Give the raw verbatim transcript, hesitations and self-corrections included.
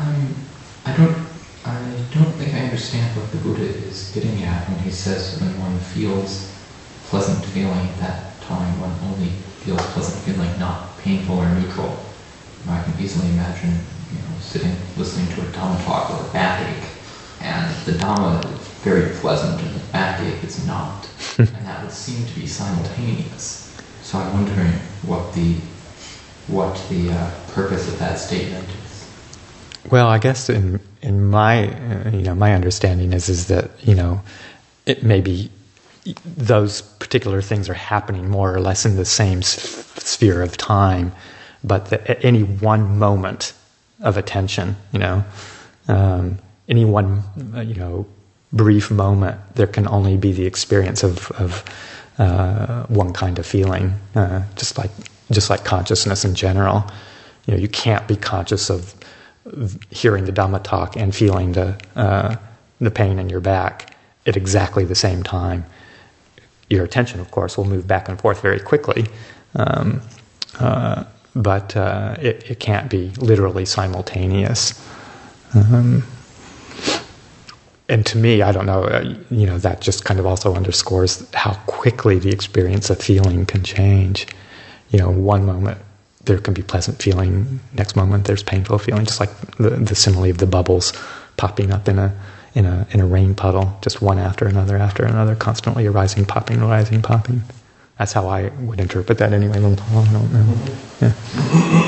Um, I don't, I don't think I understand what the Buddha is getting at when he says when one feels pleasant feeling at that time, one only feels pleasant feeling, not painful or neutral. You know, I can easily imagine, you know, sitting, listening to a Dhamma talk with a backache, and the Dhamma is very pleasant and the backache is not. And that would seem to be simultaneous. So I'm wondering what the what the uh, purpose of that statement is. Well, I guess in in my uh, you know my understanding is is that you know it may be those particular things are happening more or less in the same s- sphere of time, but that at any one moment of attention, you know, um, any one uh, you know brief moment, there can only be the experience of of uh, one kind of feeling, uh, just like just like consciousness in general. You know, you can't be conscious of hearing the Dhamma talk and feeling the uh, the pain in your back at exactly the same time. Your attention, of course, will move back and forth very quickly, um, uh, but uh, it, it can't be literally simultaneous. Um, and to me, I don't know, uh, you know, that just kind of also underscores how quickly the experience of feeling can change. You know, one moment there can be pleasant feeling, next moment there's painful feeling, just like the, the simile of the bubbles popping up in a in a in a rain puddle, just one after another after another, constantly arising, popping, arising, popping. That's how I would interpret that anyway. I don't know. Yeah.